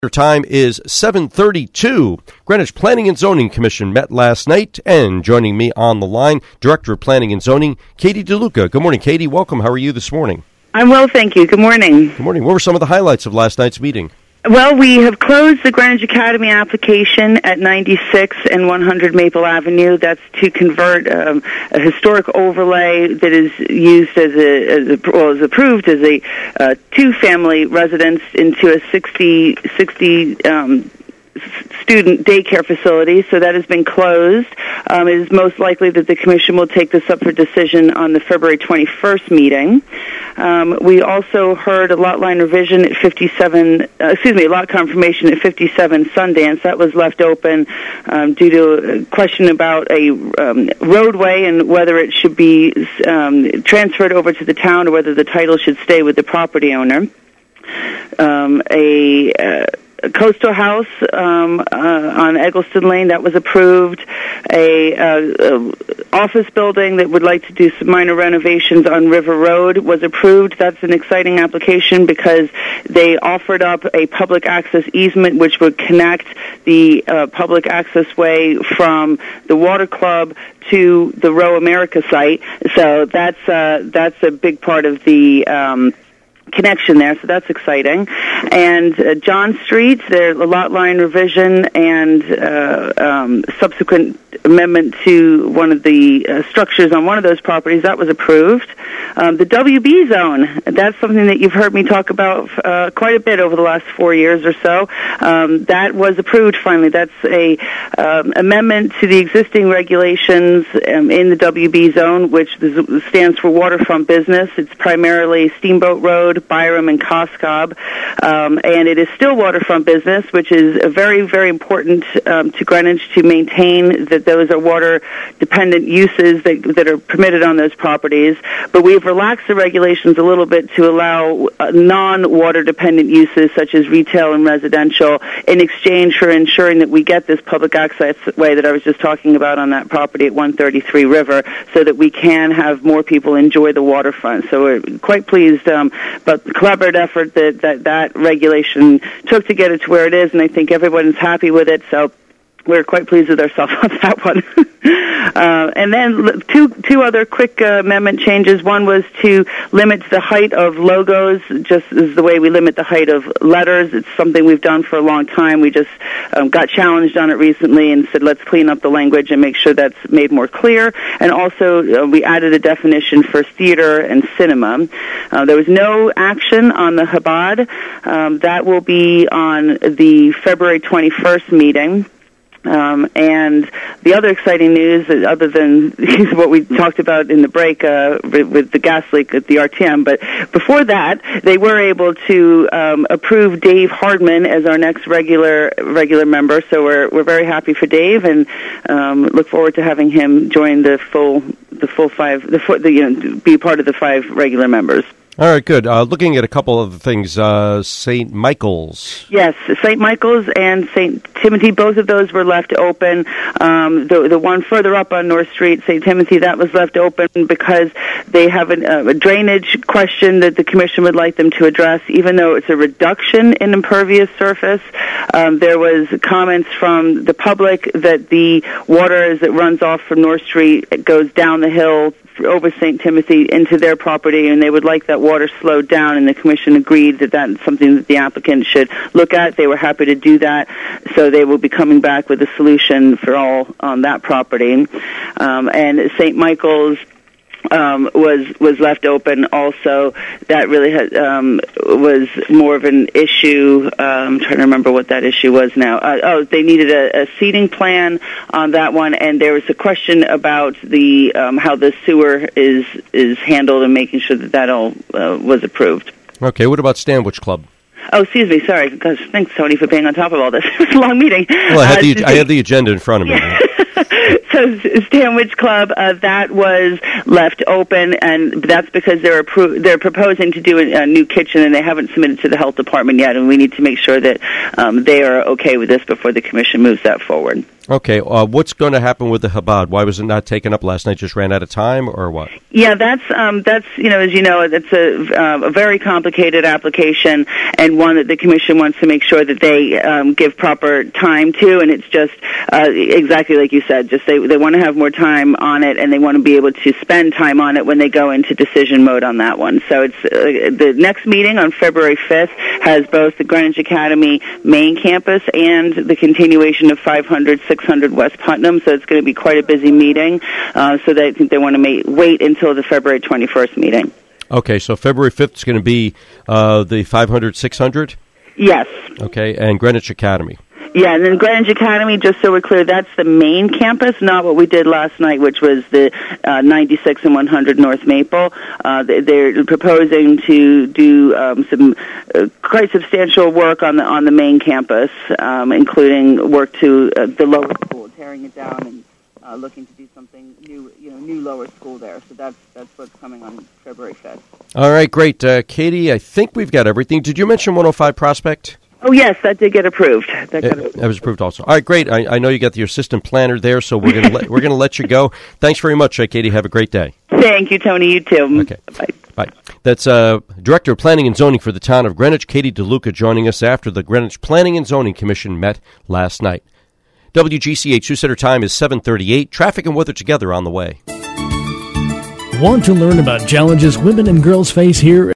Your time is 7:32. Greenwich Planning and Zoning Commission met last night, and joining me on the line, Director of Planning and Zoning, Katie DeLuca. Good morning, Katie. Welcome. How are you this morning? I'm well, thank you. Good morning. Good morning. What were some of the highlights of last night's meeting? Well, we have closed the Greenwich Academy application at 96 and 100 Maple Avenue. That's to convert a historic overlay that is used is approved as a two-family residence into a 60 student daycare facility, so that has been closed. It is most likely that the Commission will take this up for decision on the February 21st meeting. We also heard a lot line revision at a lot confirmation at 57 Sundance. That was left open due to a question about a roadway and whether it should be transferred over to the town or whether the title should stay with the property owner. A coastal house on Eggleston Lane, that was approved. A office building that would like to do some minor renovations on River Road was approved. That's an exciting application because they offered up a public access easement which would connect the public access way from the Water Club to the Row America site. So that's a big part of the connection there, so that's exciting. And John Street, there's a lot line revision and subsequent amendment to one of the structures on one of those properties, that was approved. The WB zone, that's something that you've heard me talk about quite a bit over the last 4 years or so. That was approved finally. That's a amendment to the existing regulations in the WB zone, which stands for waterfront business. It's primarily Steamboat Road, Byram, and Coscob, and it is still waterfront business, which is very, very important to Greenwich to maintain that those are water-dependent uses that are permitted on those properties. But we've relaxed the regulations a little bit to allow non-water-dependent uses such as retail and residential in exchange for ensuring that we get this public access way that I was just talking about on that property at 133 River so that we can have more people enjoy the waterfront. So we're quite pleased about the collaborative effort that regulation took to get it to where it is, and I think everyone's happy with it, so we're quite pleased with ourselves on that one. And then two other quick amendment changes. One was to limit the height of logos, just as the way we limit the height of letters. It's something we've done for a long time. We just got challenged on it recently and said, let's clean up the language and make sure that's made more clear. And also, we added a definition for theater and cinema. There was no action on the Chabad. That will be on the February 21st meeting. And the other exciting news, other than what we talked about in the break with the gas leak at the RTM, but before that, they were able to approve Dave Hardman as our next regular member. So we're very happy for Dave, and look forward to having him join be part of the 5 regular members. All right, good. Looking at a couple of things, St. Michael's. Yes, St. Michael's and St. Timothy, both of those were left open. The one further up on North Street, St. Timothy, that was left open because they have a drainage question that the Commission would like them to address. Even though it's a reduction in impervious surface, there was comments from the public that the water as it runs off from North Street, it goes down the hill over St. Timothy into their property, and they would like that water slowed down, and the Commission agreed that that's something that the applicant should look at. They were happy to do that, so they will be coming back with a solution for all on that property. And St. Michael's was left open also. That really was more of an issue. I'm trying to remember what that issue was now. They needed a seating plan on that one, and there was a question about the how the sewer is handled and making sure that all was approved. Okay, what about Stanwich Club? Oh, excuse me, sorry. Gosh, thanks, Tony, for being on top of all this. It was a long meeting. Well, I had the agenda in front of me. So Stanwich Club, that was left open, and that's because they're proposing to do a new kitchen, and they haven't submitted to the health department yet, and we need to make sure that they are okay with this before the Commission moves that forward. Okay, what's going to happen with the Chabad? Why was it not taken up last night? Just ran out of time, or what? Yeah, that's as you know, it's a very complicated application, and one that the commission wants to make sure that they give proper time to. And it's just exactly like you said. Just they want to have more time on it, and they want to be able to spend time on it when they go into decision mode on that one. So it's the next meeting on February 5th has both the Greenwich Academy main campus and the continuation of 500, 600 West Putnam. So it's going to be quite a busy meeting. So I think they want to wait until the February 21st meeting. Okay, so February 5th is going to be the 500, 600? Yes. Okay, and Greenwich Academy. Yeah, and then Greenwich Academy, just so we're clear, that's the main campus, not what we did last night, which was the 96 and 100 North Maple. They're proposing to do some quite substantial work on the main campus, including work to the lower school, tearing it down and looking to do something new lower school there. So that's what's coming on February 5th. All right, great. Katie, I think we've got everything. Did you mention 105 Prospect? Oh, yes, that did get approved. That was approved also. All right, great. I know you got your assistant planner there, so we're going to let you go. Thanks very much, Katie. Have a great day. Thank you, Tony. You too. Okay. Bye. That's Director of Planning and Zoning for the town of Greenwich, Katie DeLuca, joining us after the Greenwich Planning and Zoning Commission met last night. WGCH Sioux Center time is 7:38. Traffic and weather together on the way. Want to learn about challenges women and girls face here